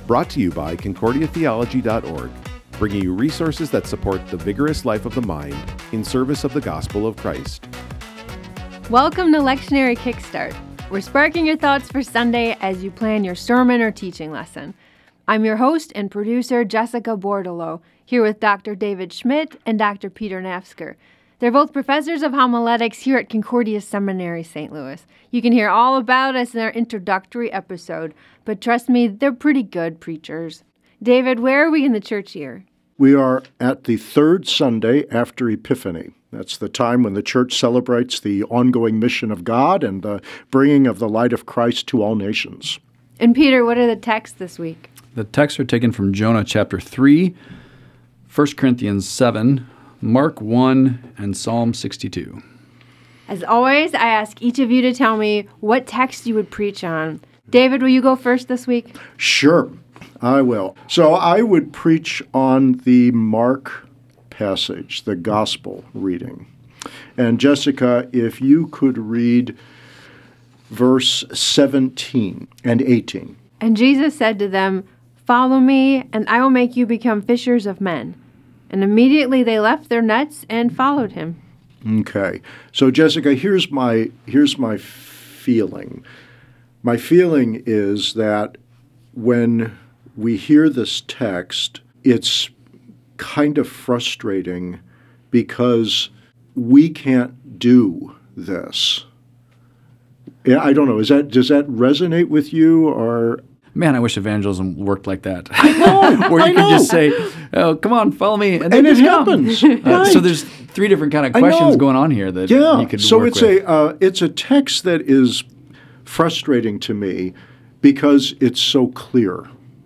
Brought to you by ConcordiaTheology.org, bringing you resources that support the vigorous life of the mind in service of the gospel of Christ. Welcome to Lectionary Kickstart. We're sparking your thoughts for Sunday as you plan your sermon or teaching lesson. I'm your host and producer, Jessica Bordelot, here with Dr. David Schmidt and Dr. Peter Nafsker. They're both professors of homiletics here at Concordia Seminary, St. Louis. You can hear all about us in our introductory episode, but trust me, they're pretty good preachers. David, where are we in the church year? We are at the third Sunday after Epiphany. That's the time when the church celebrates the ongoing mission of God and the bringing of the light of Christ to all nations. And Peter, what are the texts this week? The texts are taken from Jonah chapter 3, 1 Corinthians 7, Mark 1, and Psalm 62. As always, I ask each of you to tell me what text you would preach on. David, will you go first this week? Sure, I will. So I would preach on the Mark passage, the gospel reading. And Jessica, if you could read verse 17 and 18. And Jesus said to them, "Follow me, and I will make you become fishers of men." And immediately they left their nets and followed him. Okay. So Jessica, here's my feeling. My feeling is that when we hear this text, it's kind of frustrating because we can't do this. Yeah, I don't know. Does that resonate with you, or? Man, I wish evangelism worked like that. I know. Where you could just say, "Oh, come on, follow me," and it just happens. Come. Right. So there's three different kind of questions going on here that you could so work it's with. it's a text that is frustrating to me because it's so clear.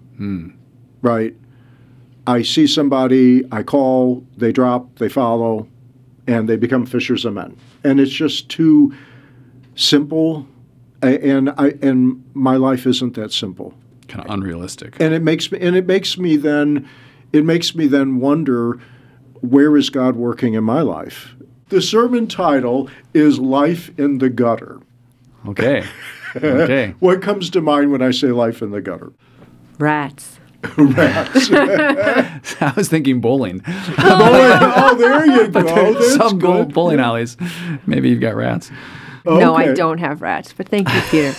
Right? I see somebody, I call, they drop, they follow, and they become fishers of men. And it's just too simple, and my life isn't that simple. Kind of unrealistic. And it makes me then wonder, where is God working in my life? The sermon title is Life in the Gutter. Okay. Okay. What comes to mind when I say life in the gutter? Rats. Rats. I was thinking bowling. Oh, there you go. That's Some good. bowling alleys. Maybe you've got rats. No, I Okay. don't have rats, but thank you, Peter.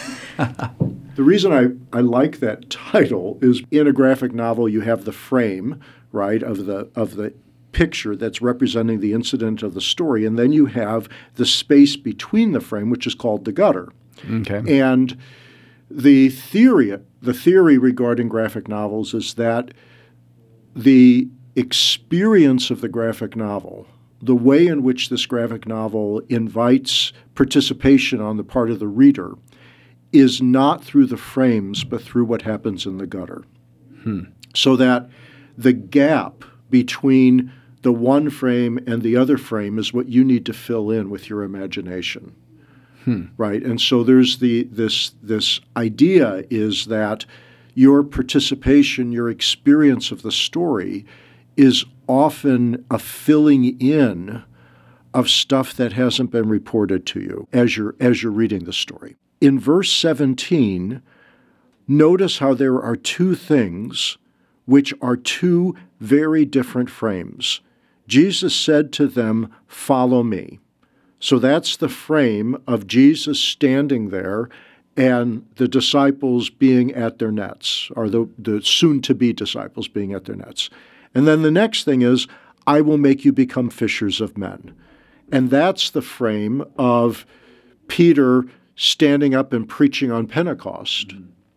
The reason I like that title is in a graphic novel you have the frame, right, of the picture that's representing the incident of the story, and then you have the space between the frame, which is called the gutter. Okay. And the theory regarding graphic novels is that the experience of the graphic novel, the way in which this graphic novel invites participation on the part of the reader, is not through the frames, but through what happens in the gutter. So that the gap between the one frame and the other frame is what you need to fill in with your imagination. Right? And so there's this idea is that your participation, your experience of the story is often a filling in of stuff that hasn't been reported to you as you're reading the story. In verse 17, notice how there are two things which are two very different frames. Jesus said to them, "Follow me." So that's the frame of Jesus standing there and the disciples being at their nets, or the soon-to-be disciples being at their nets. And then the next thing is, "I will make you become fishers of men." And that's the frame of Peter standing up and preaching on Pentecost,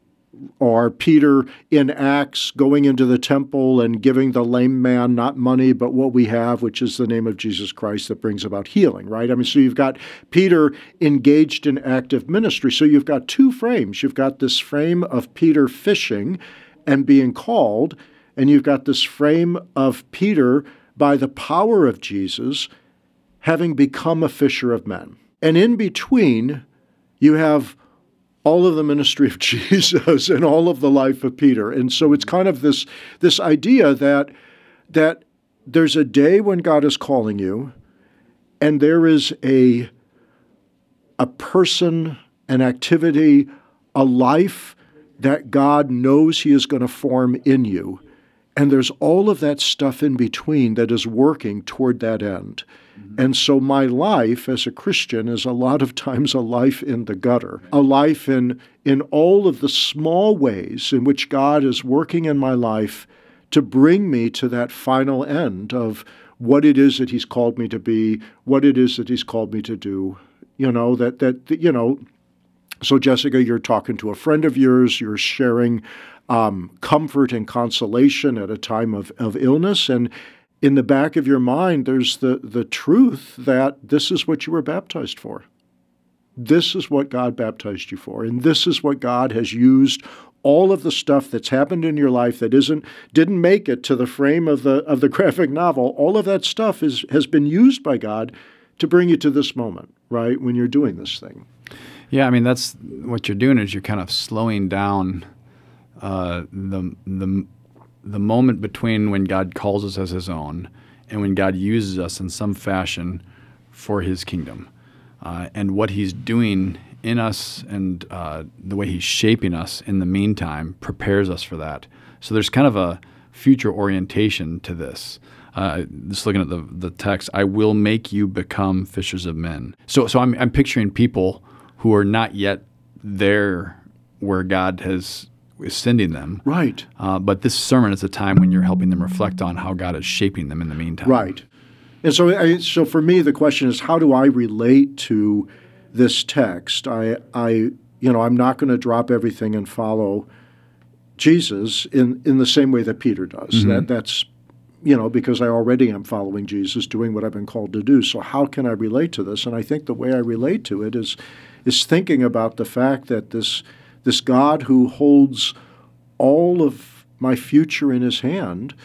or Peter in Acts going into the temple and giving the lame man not money but what we have, which is the name of Jesus Christ that brings about healing, right? I mean, so you've got Peter engaged in active ministry. So you've got two frames. You've got this frame of Peter fishing and being called, and you've got this frame of Peter, by the power of Jesus, having become a fisher of men. And in between, you have all of the ministry of Jesus and all of the life of Peter. And so it's kind of this idea that there's a day when God is calling you, and there is a person, an activity, a life that God knows He is going to form in you. And there's all of that stuff in between that is working toward that end. And so my life as a Christian is a lot of times a life in the gutter, a life in all of the small ways in which God is working in my life to bring me to that final end of what it is that He's called me to be, what it is that He's called me to do. So Jessica, you're talking to a friend of yours, you're sharing comfort and consolation at a time of illness, and in the back of your mind, there's the truth that this is what you were baptized for. This is what God baptized you for, and this is what God has used all of the stuff that's happened in your life that didn't make it to the frame of the graphic novel. All of that stuff has been used by God to bring you to this moment, right, when you're doing this thing. Yeah, I mean, that's what you're doing is you're kind of slowing down the moment between when God calls us as His own and when God uses us in some fashion for His kingdom. And what He's doing in us and the way He's shaping us in the meantime prepares us for that. So there's kind of a future orientation to this. Just looking at the text, I will make you become fishers of men. So I'm picturing people who are not yet there where God is sending them. Right. But this sermon is a time when you're helping them reflect on how God is shaping them in the meantime. Right. And so for me, the question is, how do I relate to this text? I'm not going to drop everything and follow Jesus in the same way that Peter does. Mm-hmm. That's because I already am following Jesus, doing what I've been called to do. So how can I relate to this? And I think the way I relate to it is thinking about the fact that this God who holds all of my future in His hand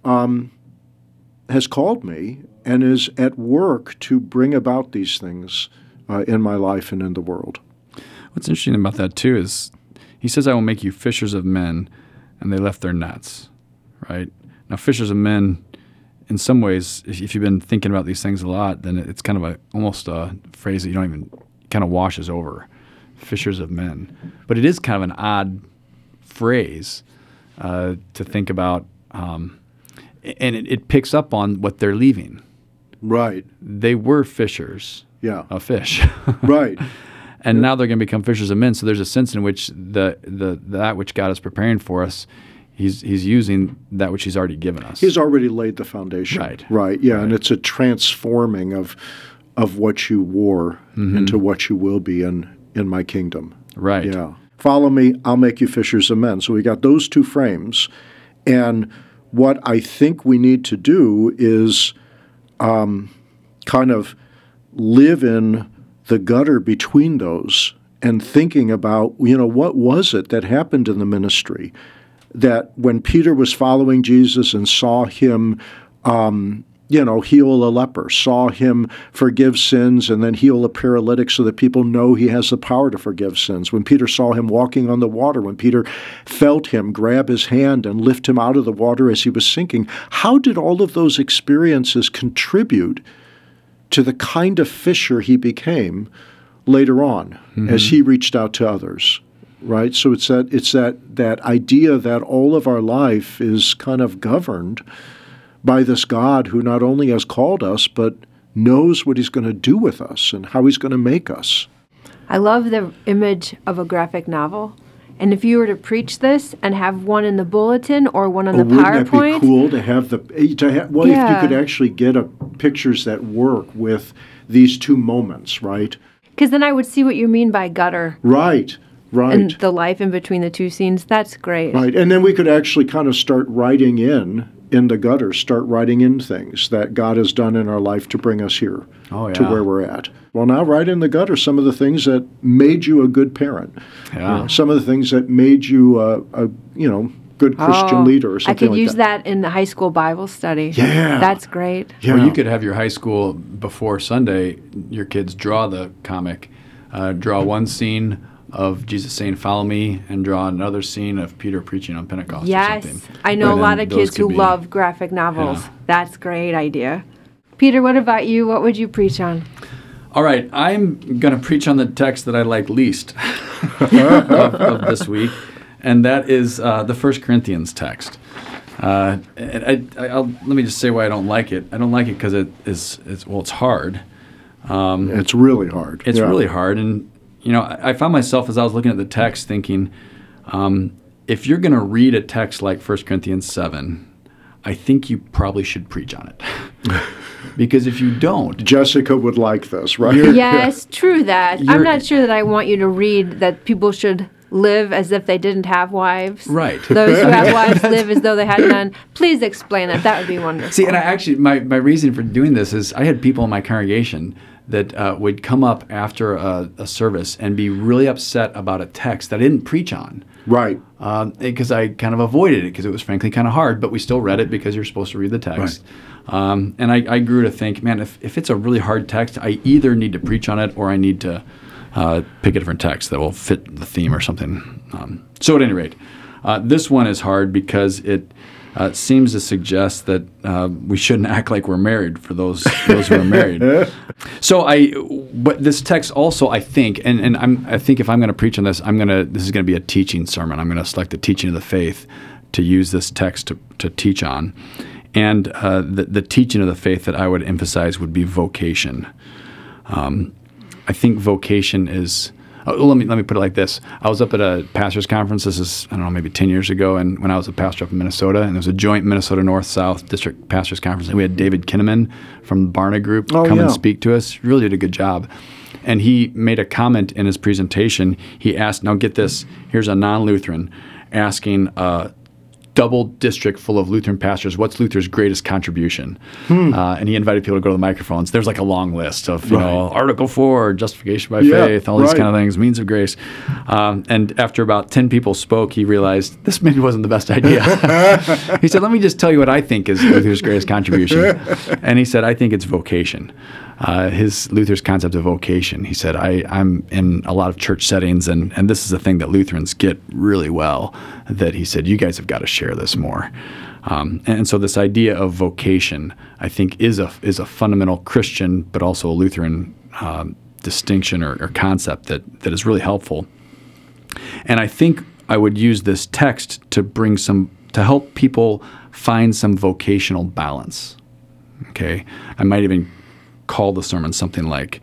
has called me and is at work to bring about these things in my life and in the world. What's interesting about that, too, is He says, I will make you fishers of men, and they left their nets, right? Now, fishers of men, in some ways, if you've been thinking about these things a lot, then it's kind of almost a phrase that you don't even kind of washes over. Fishers of men. But it is kind of an odd phrase to think about, and it picks up on what they're leaving. Right. They were fishers of fish. Right. And now they're going to become fishers of men. So there's a sense in which that which God is preparing for us, He's using that which He's already given us. He's already laid the foundation. Right. Right. Yeah, right. And it's a transforming of what you wore into what you will be in my kingdom. Right. Yeah. Follow me, I'll make you fishers of men. So we got those two frames. And what I think we need to do is kind of live in the gutter between those and thinking about, what was it that happened in the ministry? That when Peter was following Jesus and saw Him heal a leper, saw Him forgive sins and then heal a paralytic so that people know He has the power to forgive sins. When Peter saw Him walking on the water, when Peter felt Him grab his hand and lift him out of the water as he was sinking, how did all of those experiences contribute to the kind of fisher he became later on as he reached out to others? Right? So it's that idea that all of our life is kind of governed by this God who not only has called us, but knows what He's going to do with us and how He's going to make us. I love the image of a graphic novel. And if you were to preach this and have one in the bulletin or one on the PowerPoint. Wouldn't that be cool to have if you could actually get pictures that work with these two moments, right? Because then I would see what you mean by gutter. Right. And the life in between the two scenes. That's great. Right. And then we could actually kind of start writing in the gutter, start writing in things that God has done in our life to bring us here to where we're at. Well, now write in the gutter some of the things that made you a good parent. Yeah. Some of the things that made you a good Christian leader or something like that. I could use that in the high school Bible study. Yeah. That's great. Yeah. Or you could have your high school before Sunday, your kids draw the comic, draw one scene of Jesus saying, "Follow me," and draw another scene of Peter preaching on Pentecost or something. Yes. I know a lot of kids who love graphic novels. Yeah. That's a great idea. Peter, what about you? What would you preach on? All right. I'm going to preach on the text that I like least of this week. and that is the 1 Corinthians text. And let me just say why I don't like it. I don't like it because it's hard. It's really hard. It's really hard. And, I found myself as I was looking at the text thinking, if you're going to read a text like 1 Corinthians 7, I think you probably should preach on it. Because if you don't... Jessica would like this, right? Yes, true that. I'm not sure that I want you to read that people should live as if they didn't have wives. Right. Those who have wives live as though they had none. Please explain that. That would be wonderful. See, and I actually, my reason for doing this is I had people in my congregation that would come up after a service and be really upset about a text that I didn't preach on. Right. Because I kind of avoided it because it was frankly kind of hard, but we still read it because you're supposed to read the text. Right. And I grew to think, man, if it's a really hard text, I either need to preach on it or I need to pick a different text that will fit the theme or something. So at any rate, this one is hard because it seems to suggest that we shouldn't act like we're married for those who are married. But this text also, I think, and I think if I'm going to preach on this, this is going to be a teaching sermon. I'm going to select the teaching of the faith to use this text to teach on. And the teaching of the faith that I would emphasize would be vocation. I think vocation is... let me put it like this. I was up at a pastor's conference. This is, I don't know, maybe 10 years ago, and when I was a pastor up in Minnesota, and there was a joint Minnesota North-South District Pastors Conference, and we had David Kinnaman from the Barna Group come and speak to us. Really did a good job. And he made a comment in his presentation. He asked, now get this, here's a non-Lutheran asking double district full of Lutheran pastors, what's Luther's greatest contribution? And he invited people to go to the microphones. There's like a long list of, Article 4, justification by faith, all these kind of things, means of grace. And after about 10 people spoke, he realized this maybe wasn't the best idea. He said, let me just tell you what I think is Luther's greatest contribution. And he said, I think it's vocation. Luther's concept of vocation. He said, I'm in a lot of church settings, and this is a thing that Lutherans get really well, that he said, you guys have got to share this more. And so this idea of vocation, I think, is a fundamental Christian, but also a Lutheran distinction or concept that is really helpful. And I think I would use this text to help people find some vocational balance. Okay? I might even call the sermon something like,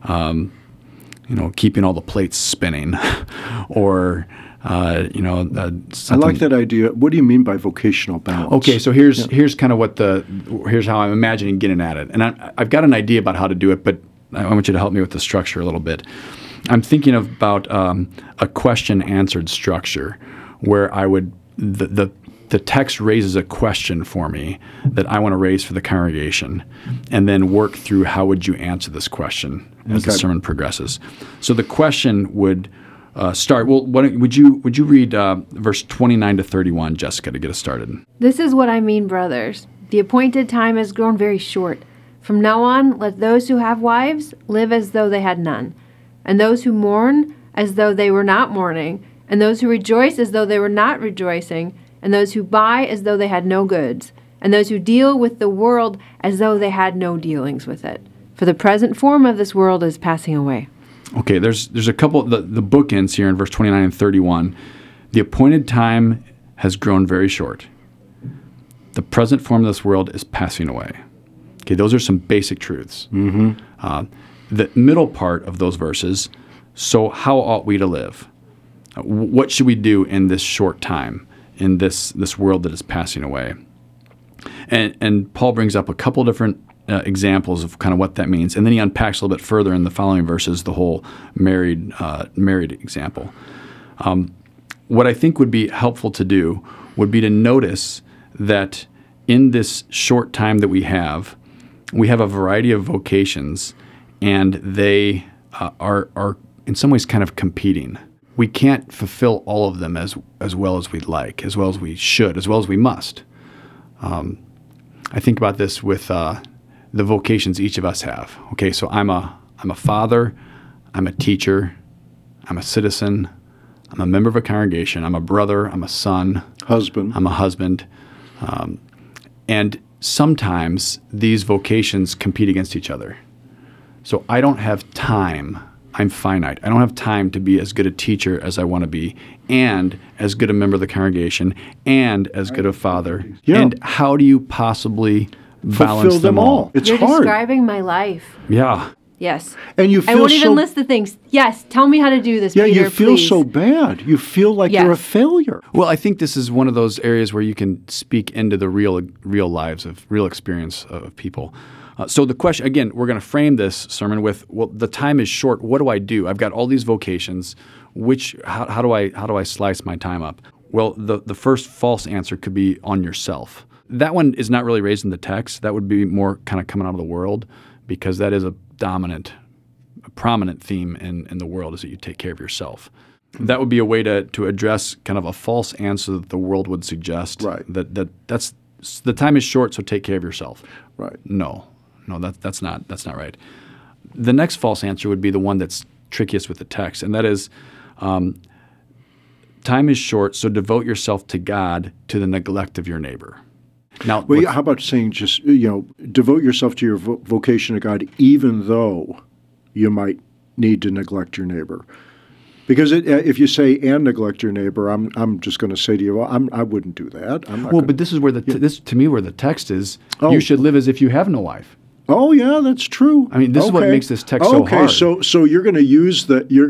keeping all the plates spinning, or I like that idea. What do you mean by vocational balance? Okay, so here's kind of here's how I'm imagining getting at it, and I've got an idea about how to do it, but I want you to help me with the structure a little bit. I'm thinking about a question-answered structure where I would the text raises a question for me that I want to raise for the congregation, and then work through how would you answer this question as the sermon progresses. So the question would start. Well, would you read verse 29 to 31, Jessica, to get us started? This is what I mean, brothers. The appointed time has grown very short. From now on, let those who have wives live as though they had none, and those who mourn as though they were not mourning, and those who rejoice as though they were not rejoicing, and those who buy as though they had no goods, and those who deal with the world as though they had no dealings with it. For the present form of this world is passing away. Okay, there's a couple, the bookends here in verse 29 and 31. The appointed time has grown very short. The present form of this world is passing away. Okay, those are some basic truths. Mm-hmm. The middle part of those verses, so how ought we to live? What should we do in this short time, in this world that is passing away? And Paul brings up a couple different examples of kind of what that means, and then he unpacks a little bit further in the following verses the whole married example. What I think would be helpful to do would be to notice that in this short time that we have a variety of vocations, and they are in some ways kind of competing. We can't fulfill all of them as well as we'd like, as well as we should, as well as we must. I think about this with the vocations each of us have. Okay, so I'm a father, I'm a teacher, I'm a citizen, I'm a member of a congregation, I'm a brother, I'm a son, husband. I'm a husband. And sometimes these vocations compete against each other. So I don't have time I'm finite. I don't have time to be as good a teacher as I want to be, and as good a member of the congregation, and as good a father. Yeah. And how do you possibly balance Fulfill them all. It's You're hard. describing my life. Yeah. Yes. And you I feel won't even so list the things. Yes, tell me how to do this, Yeah, Peter, you feel please. so bad. You feel like you're a Yes. failure. Well, I think this is one of those areas where you can speak into the real lives of real experience of people. So the question, again, we're going to frame this sermon with, well, the time is short. What do I do? I've got all these vocations. How do I slice my time up? Well, the first false answer could be on yourself. That one is not really raised in the text. That would be more kind of coming out of the world, because that is a prominent theme in the world, is that you take care of yourself. That would be a way to address kind of a false answer that the world would suggest. Right. That's the time is short, so take care of yourself. Right. No, that's not right. The next false answer would be the one that's trickiest with the text, and that is, time is short, so devote yourself to God to the neglect of your neighbor. Now, Well, how about saying just, devote yourself to your vocation to God, even though you might need to neglect your neighbor? Because if you say and neglect your neighbor, I'm just going to say to you, well, I wouldn't do that. I'm not well, gonna, but this is where this to me where the text is. Oh. You should live as if you have no wife. Oh yeah, that's true. I mean, this is what makes this text so hard. Okay, so you're going to use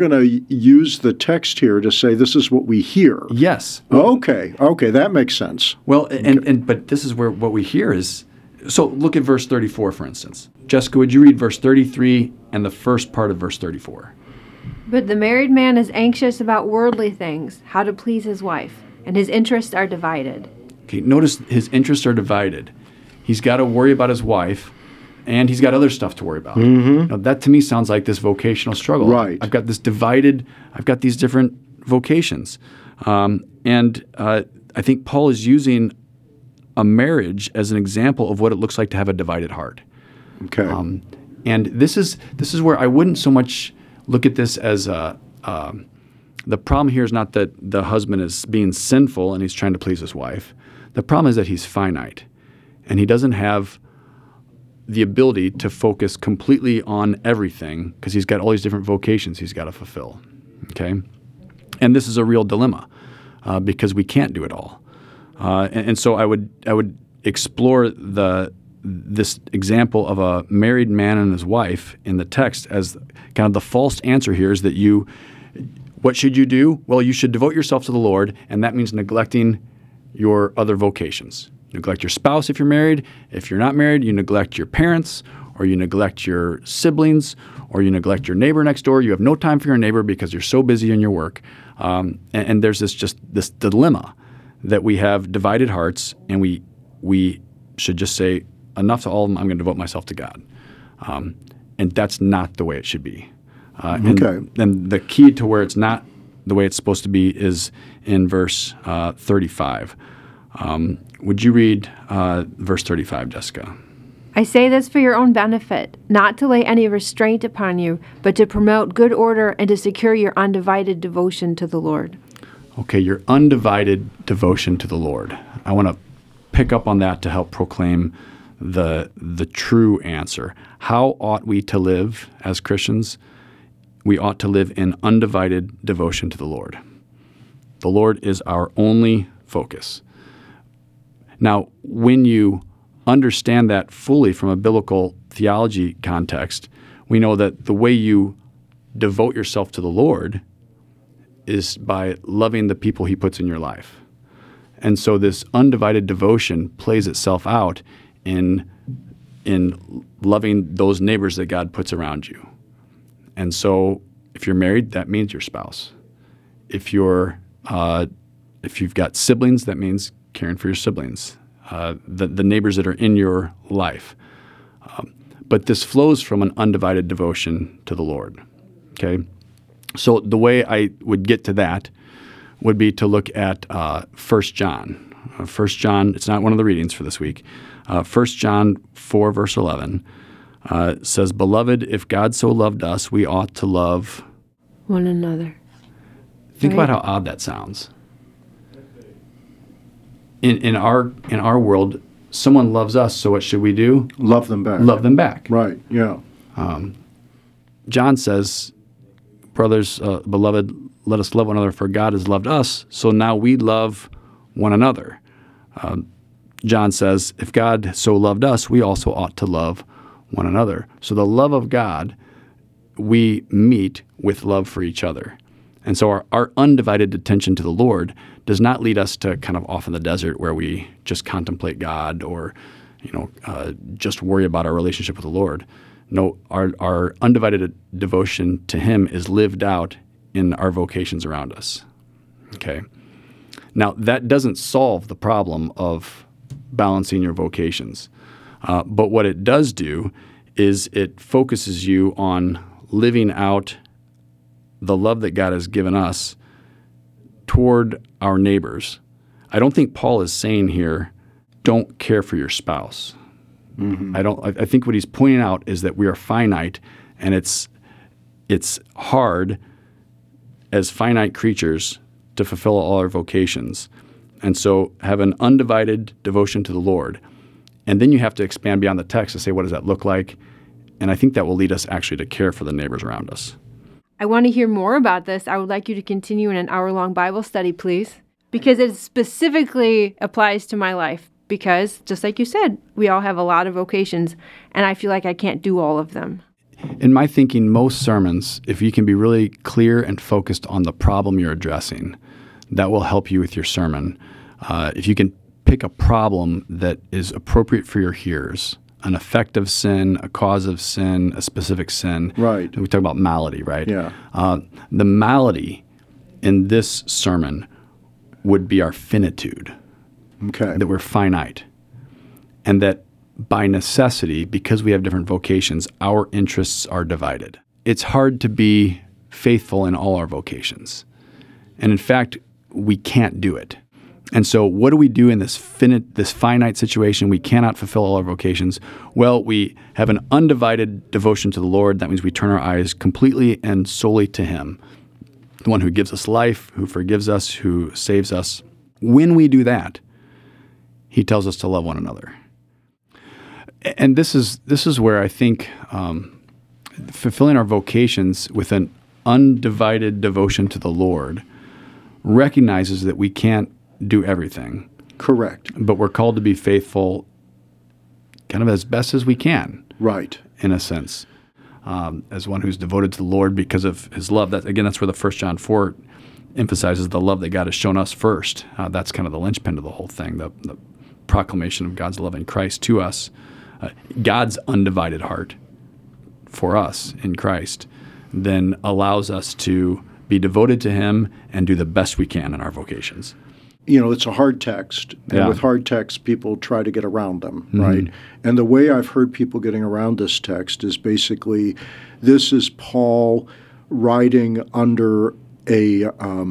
the text here to say this is what we hear. Yes. Okay, that makes sense. Well, but this is where what we hear is. So look at verse 34, for instance. Jessica, would you read verse 33 and the first part of verse 34? But the married man is anxious about worldly things, how to please his wife, and his interests are divided. Okay, notice his interests are divided. He's got to worry about his wife, and he's got other stuff to worry about. Mm-hmm. Now, that to me sounds like this vocational struggle. Right. I've got this divided, I've got these different vocations. And I think Paul is using a marriage as an example of what it looks like to have a divided heart. Okay. And this is where I wouldn't so much look at this as the problem here is not that the husband is being sinful and he's trying to please his wife. The problem is that he's finite, and he doesn't have the ability to focus completely on everything because he's got all these different vocations he's got to fulfill. Okay, and this is a real dilemma because we can't do it all. And so I would explore this example of a married man and his wife in the text as kind of the false answer here is that what should you do? Well, you should devote yourself to the Lord, and that means neglecting your other vocations. Neglect your spouse if you're married. If you're not married, you neglect your parents, or you neglect your siblings, or you neglect your neighbor next door. You have no time for your neighbor because you're so busy in your work. And there's this dilemma that we have divided hearts, and we should just say, enough to all of them, I'm going to devote myself to God. And that's not the way it should be. Okay. And the key to where it's not the way it's supposed to be is in verse 35. Would you read verse 35, Jessica? I say this for your own benefit, not to lay any restraint upon you, but to promote good order and to secure your undivided devotion to the Lord. Okay, your undivided devotion to the Lord. I want to pick up on that to help proclaim the true answer. How ought we to live as Christians? We ought to live in undivided devotion to the Lord. The Lord is our only focus. Now, when you understand that fully from a biblical theology context, we know that the way you devote yourself to the Lord is by loving the people He puts in your life. And so this undivided devotion plays itself out in loving those neighbors that God puts around you. And so if you're married, that means your spouse. If you've got siblings, that means caring for your siblings, the neighbors that are in your life. But this flows from an undivided devotion to the Lord. Okay? So the way I would get to that would be to look at 1 John. 1 John, it's not one of the readings for this week. 1 John 4, verse 11 says, Beloved, if God so loved us, we ought to love One another. Think Right. about how odd that sounds. In our world, someone loves us, so what should we do? Love them back. Love them back. Right, yeah. John says, brothers, beloved, let us love one another, for God has loved us, so now we love one another. John says, if God so loved us, we also ought to love one another. So the love of God, we meet with love for each other. And so our undivided attention to the Lord does not lead us to kind of off in the desert where we just contemplate God or, just worry about our relationship with the Lord. No, our undivided devotion to Him is lived out in our vocations around us. Okay. Now, that doesn't solve the problem of balancing your vocations. But what it does do is it focuses you on living out the love that God has given us toward our neighbors. I don't think Paul is saying here, don't care for your spouse. Mm-hmm. I think what he's pointing out is that we are finite, and it's hard as finite creatures to fulfill all our vocations. And so have an undivided devotion to the Lord. And then you have to expand beyond the text to say, what does that look like? And I think that will lead us actually to care for the neighbors around us. I want to hear more about this. I would like you to continue in an hour-long Bible study, please, because it specifically applies to my life. Because, just like you said, we all have a lot of vocations, and I feel like I can't do all of them. In my thinking, most sermons, if you can be really clear and focused on the problem you're addressing, that will help you with your sermon. If you can pick a problem that is appropriate for your hearers, an effect of sin, a cause of sin, a specific sin. Right. We talk about malady, right? Yeah. The malady in this sermon would be our finitude. Okay. That we're finite. And that by necessity, because we have different vocations, our interests are divided. It's hard to be faithful in all our vocations. And in fact, we can't do it. And so what do we do in this finite situation? We cannot fulfill all our vocations. Well, we have an undivided devotion to the Lord. That means we turn our eyes completely and solely to Him, the one who gives us life, who forgives us, who saves us. When we do that, He tells us to love one another. And this is where I think fulfilling our vocations with an undivided devotion to the Lord recognizes that we can't do everything. Correct. But we're called to be faithful kind of as best as we can. Right. In a sense. As one who's devoted to the Lord because of His love. That's where the 1 John 4 emphasizes the love that God has shown us first. That's kind of the linchpin to the whole thing, the proclamation of God's love in Christ to us. God's undivided heart for us in Christ then allows us to be devoted to Him and do the best we can in our vocations. It's a hard text, and with hard texts, people try to get around them, right? And the way I've heard people getting around this text is basically, this is Paul writing under a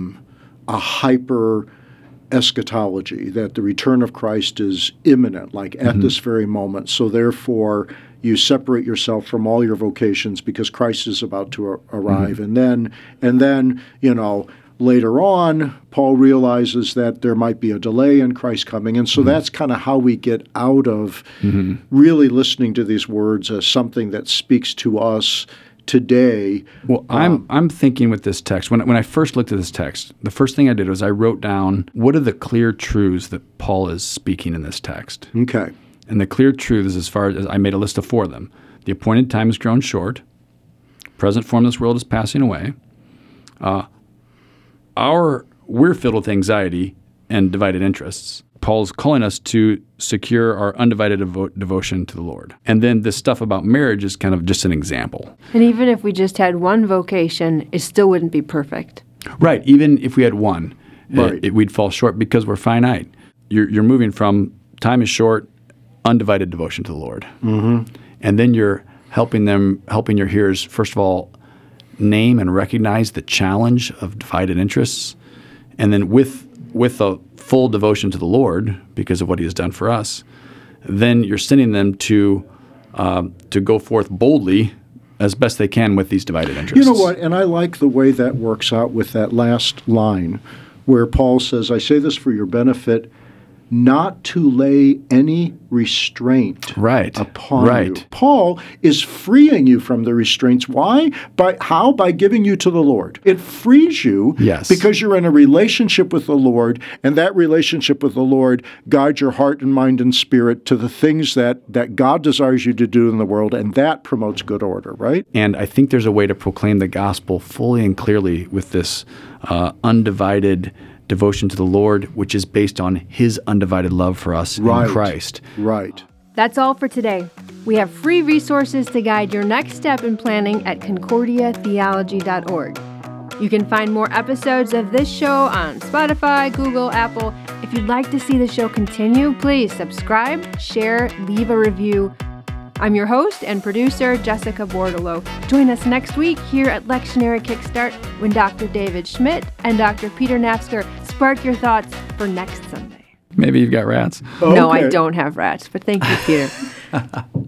hyper eschatology, that the return of Christ is imminent, like at this very moment. So therefore, you separate yourself from all your vocations because Christ is about to arrive. And then, later on, Paul realizes that there might be a delay in Christ coming. And so that's kind of how we get out of really listening to these words as something that speaks to us today. Well, I'm thinking with this text, when I first looked at this text, the first thing I did was I wrote down, what are the clear truths that Paul is speaking in this text? Okay. And the clear truth is, as far as I made a list of 4 of them. The appointed time has grown short. Present form of this world is passing away. We're filled with anxiety and divided interests. Paul's calling us to secure our undivided devotion to the Lord. And then this stuff about marriage is kind of just an example. And even if we just had one vocation, it still wouldn't be perfect. Right. Even if we had one, right. We'd fall short because we're finite. You're moving from time is short, undivided devotion to the Lord. And then you're helping your hearers, first of all, name and recognize the challenge of divided interests. And then with a full devotion to the Lord, because of what He has done for us, then you're sending them to go forth boldly as best they can with these divided interests. You know what? And I like the way that works out with that last line where Paul says, I say this for your benefit, not to lay any restraint upon you. Paul is freeing you from the restraints. Why? How? By giving you to the Lord. It frees you because you're in a relationship with the Lord, and that relationship with the Lord guides your heart and mind and spirit to the things that God desires you to do in the world, and that promotes good order, right? And I think there's a way to proclaim the gospel fully and clearly with this undivided devotion to the Lord, which is based on his undivided love for us in Christ. Right. That's all for today. We have free resources to guide your next step in planning at concordiatheology.org. You can find more episodes of this show on Spotify, Google, Apple. If you'd like to see the show continue, please subscribe, share, leave a review. I'm your host and producer, Jessica Bordolo. Join us next week here at Lectionary Kickstart when Dr. David Schmidt and Dr. Peter Nafsker spark your thoughts for next Sunday. Maybe you've got rats. No, I don't have rats, but thank you, Peter.